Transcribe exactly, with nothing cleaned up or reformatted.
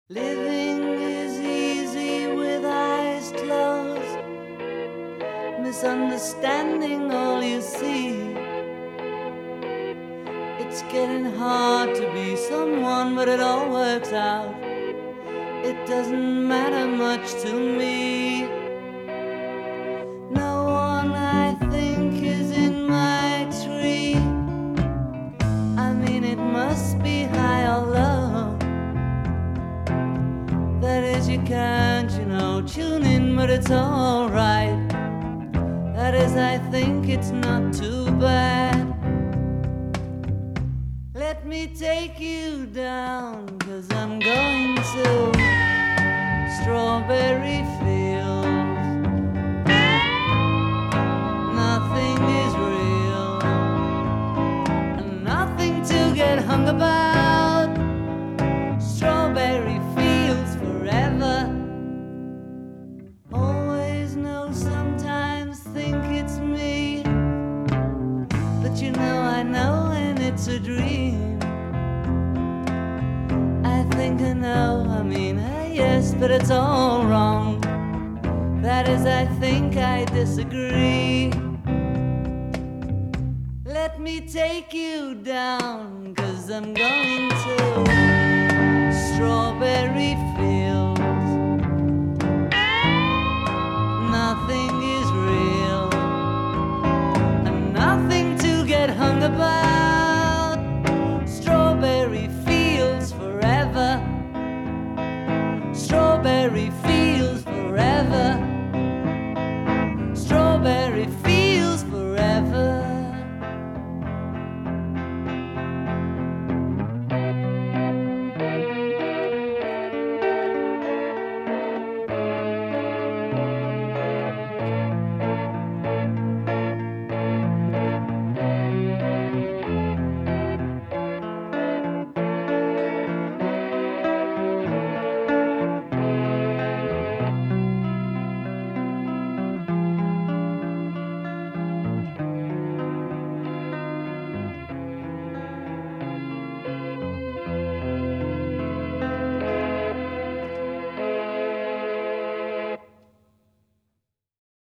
Living is easy with eyes closed, misunderstanding all you see. It's getting hard to be someone, but it all works out. It doesn't matter much to me. No one, I think, is in my tree. I mean, it must be high or low. That is, you can't, you know, tune in, but it's alright. That is, I think it's not too bad. Let me take you down, 'cause I'm going to strawberry fields. Nothing is real, and nothing to get hung about. Strawberry fields forever. Always know, sometimes think it's me, but you know I know, and it's a dream. I think I know, I mean, uh, yes, but it's all wrong. That is, I think I disagree. Let me take you down, 'cause I'm going to strawberry fields. Nothing is real, and nothing to get hung about. Strawberry fields forever. Strawberry fields.